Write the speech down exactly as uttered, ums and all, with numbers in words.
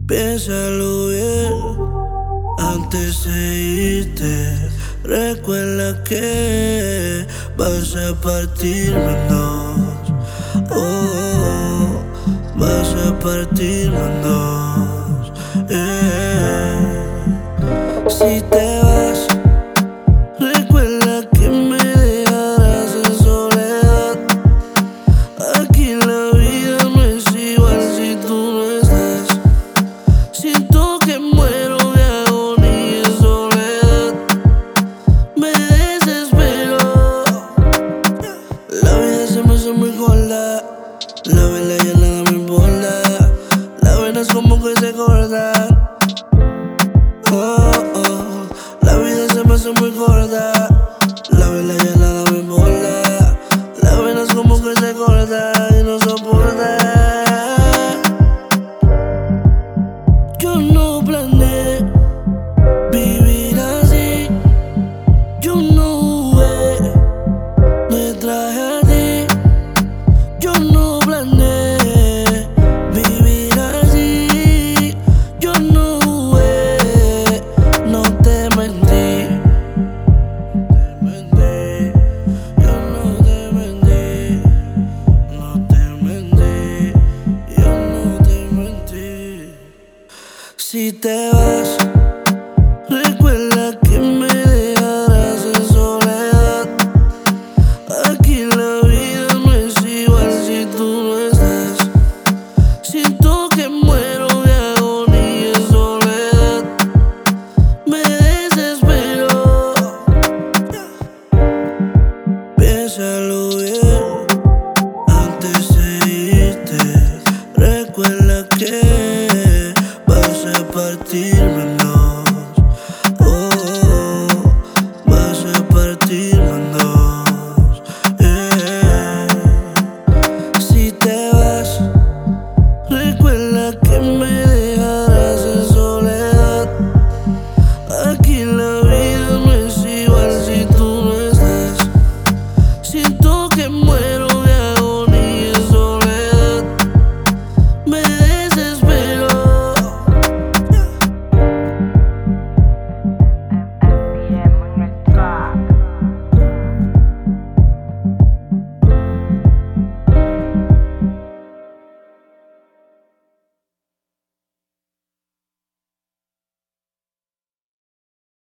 Piénsalo bien antes de irte. Recuerda que vas a partirme en dos. Oh, oh, vas a partirme en dos. Yeah. Si te vas, recuerda que me dejarás en soledad. Aquí la vida no es igual si tú no estás. Siento que muero de agonía en soledad. Me desespero. La vida se me hace muy corta. La vela ya nada me importa. Las venas como que se cortan. Oh, oh. La vida se me hace muy corta. La vela ya nada me importa. Las venas como que se cortan y no soporta. Yo no planeé vivir así. Yo no jugué, me traje a ti. Yo no planeé vivir así. Yo no jugué, no te mentí. No te mentí. Yo no te mentí. No te mentí. Yo no te mentí. Si te vas, recuerda que me dejarás en soledad. Aquí la vida no es igual si tú no estás. Siento que muero de agonía en soledad. Me desespero. Piénsalo bien antes de irte. Recuerda que vas a partirme en dos. Oh, oh, vas a partirme en dos. Yeah. Si te vas, recuerda que me dejarás en soledad. Aquí la vida no es igual si tú no estás. Siento que muero